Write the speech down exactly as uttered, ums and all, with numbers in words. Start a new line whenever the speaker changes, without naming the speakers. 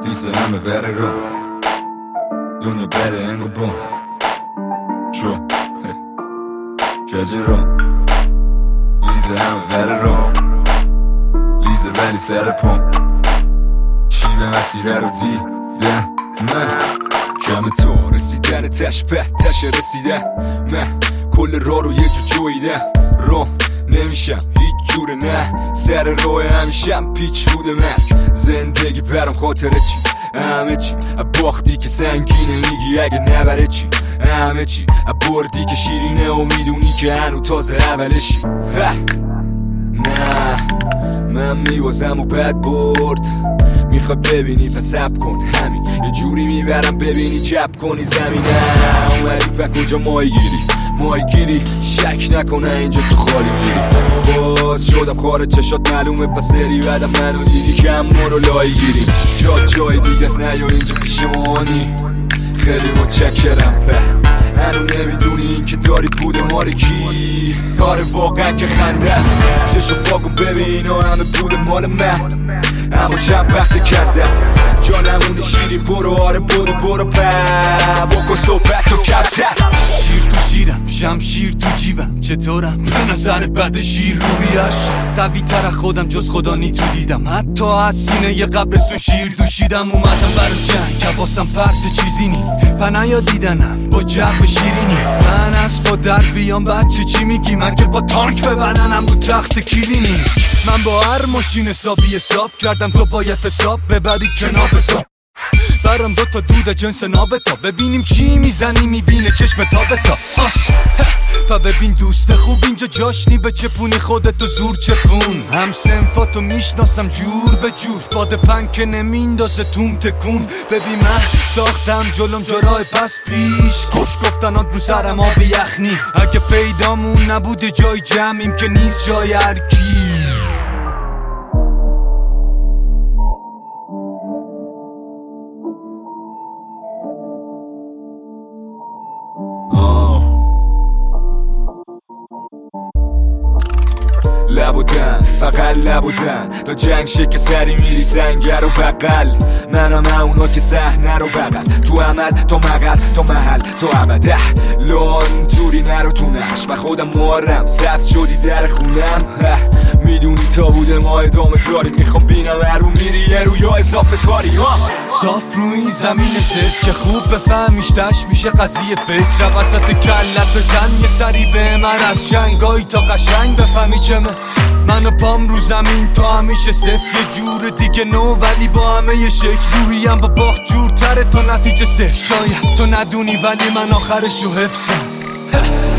لیست همه وره رو دنیا بده انگو بوم چو جاجی رو لیست همه وره رو لیست ولی سر پوم شیوه مسیره رو دیدم من کم تو رسیدن تش به تش رسیدن من کل راه رو یه جو جویدم رو نمیشم هیچ جوره نه سر راه همیشم پیچ بوده من زندگی برام خاطره چی همه چی باختی که سنگینه میگی اگه نبره چی همه چی بردی که شیرینه و میدونی که هنو تازه اولشی نه من میوازم و بد برد میخوای ببینی پس سب کن همین یه جوری میبرم ببینی جب کنی زمینه اومدی پا کجا مایی گیری مایی گیری شک نکنه اینجا تو خالی میری باز شدم خارج چشات معلومه پس سری بعدم منو دیدی کم ما رو لایی گیری جا جای دیگه است نه یا اینجا پیش مانی خیلی متشکرم په هنو نمیدونی این که داری بوده ماری کی آره واقعا که خنده است چشو فاکن ببین و همه بوده مال من اما چند وقت کردم جانمون شیرین برو آره برو برو په بکن صحبت و کبتر
شیر تو شیرم شمشیر تو جیبم چطورم به نظر بد شیر رویش قوی تر خودم جز خدا نی تو دیدم حتی از سینه یه قبرستون شیر دوشیدم اومدم برا جنگ حواسم پرت چیزی نی پناه یا دیدنم با جو شیرینی من از با در بیام بچه چی میگی من که با تانک ببرنم رو تخت کلینی من با هر ماشین حسابی حساب کردم تو باید حساب ببری کنار حساب برام دو تا دود جنس نابتا ببینیم چی میزنی میبینه چشم تابتا پا ببین دوست خوب اینجا جاش نی به چپونی خودتو زور چپون هم سنفاتو میشناسم جور به جور باد پنکه نمیندازه توم تکون ببین من ساختم جلوم جرای پس پیش کش گفتنات رو سرم آب یخنی اگه پیدامون نبوده جای جمعیم که نیست جای هرکی
لبودن فقط لبودن تا جنگ شکل سری میری سنگر و بقل منم اونا که صحنه رو بغل تو عمل تا مقل تا محل تا ابده لان توری نرو تو نش و خودم مارم سبز شدی در خونم میدونی تا بوده ما ادامه داریم میخوام بینم هرو میری یه رو یا اضافه کاری ها
صاف روی این زمین ست که خوب بفهمیش تش میشه قضیه فکر وسط کلت بزن یه سری به من از جنگایی تا قشنگ بفهمی چه من من و پام رو زمین تا همیشه سفت یه جور دیگه نو ولی با همه یه شکل روحیم با باخت جورتره تا نتیجه صفر شاید تو ندونی ولی من آخرش رو حفظم